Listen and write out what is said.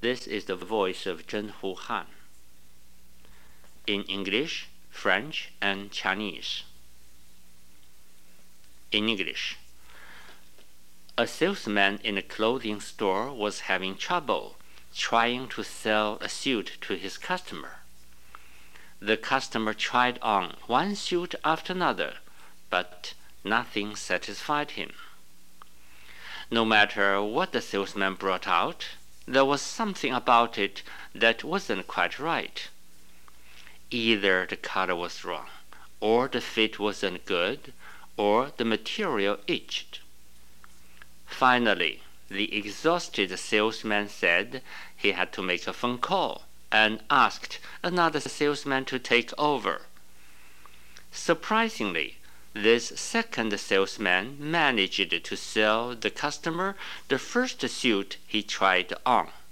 This is the voice of Zhenhu Han. In English, French, and Chinese. In English, a salesman in a clothing store was having trouble trying to sell a suit to his customer. The customer tried on one suit after another, but nothing satisfied him. No matter what the salesman brought out, there was something about it that wasn't quite right. Either the color was wrong, or the fit wasn't good, or the material itched. Finally, the exhausted salesman said he had to make a phone call and asked another salesman to take over. Surprisingly, this second salesman managed to sell the customer the first suit he tried on.